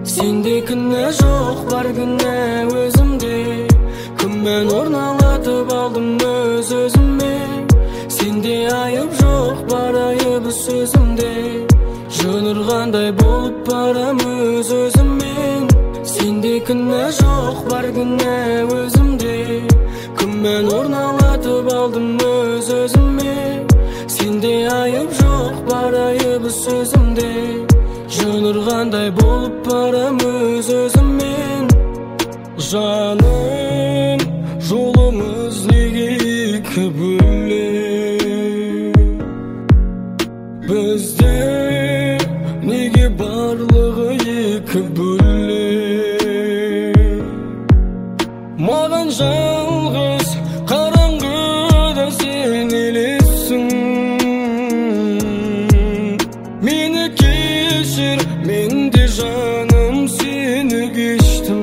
Сенде күнә жоқ, бар күнә өзімде. Күмән орналатып алдым өз-өзіме. Сенде айып жоқ, бар айыбы сөзімде. Жын ұрғандай болып барам өз-өзіммен. Сенде күнә жоқ, бар күнә өзімде. Күмән орналатып алдым өз-өзіме. Сенде айып жоқ, бар айыбы сөзімде. Жын ұрғандай болып барам өз-өзіммен. Жаным, жолымыз неге екі бөлек? Бізде неге барлығы екі бөлек? Маған жалғыз қараңғыда сен елессің. Мені кешір, мен де жаным сені кештім.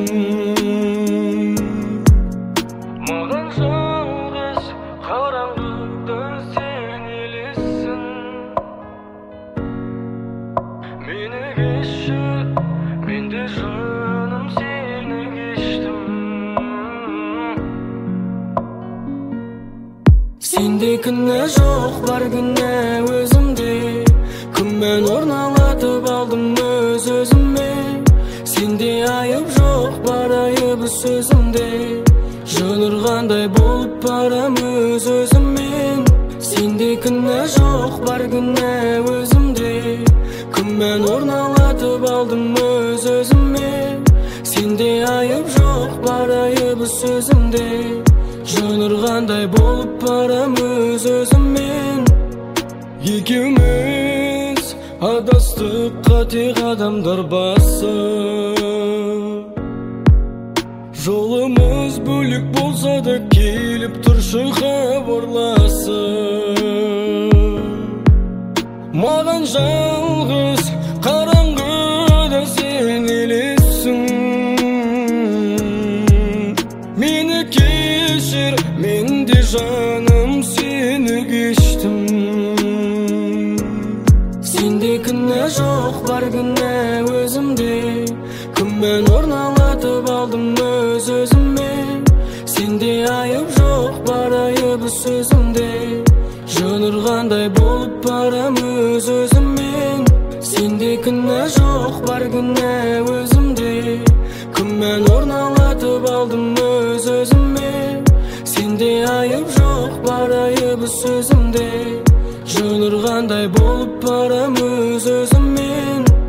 Маған жалғыз қараңғыда сен елессің. Мені кешір, мен де жаным сені кештім. Сенде күнә жоқ, бар күнә өзімде. Күмән орналатып алдым өз-өзіме. Сенде айып жоқ, бар айыбы сөзімде. Жын ұрғандай болып барам өз-өзіммен. Сенде күнә жоқ, бар күнә өзімде. Күмән орналатып алдым өз-өзіме. Сенде айып жоқ, бар айыбы сөзімде. Жын ұрғандай болып барам өз-өзіммен. Екеуміз адастық, қате қадамдар басып. Жолымыз бөлек болса да келіп тұршы хабарласып. Маған жалғыз қараңғыда сен елессің. Мені кешір, мен де жаным сені кештім. Сенде күнә жоқ, бар күнә өзімде. Күмән орналатып алдым өз-өзіме. Сенде айып жоқ, бар айыбы сөзімде. Жын ұрғандай болып барам өз-өзіммен. Сенде күнә жоқ, бар күнә өзімде. Күмән орналатып алдым өз-өзіме. Сенде айып жоқ, бар айыбы сөзімде. Жын ұрғандай болып барам өз-өзіммен.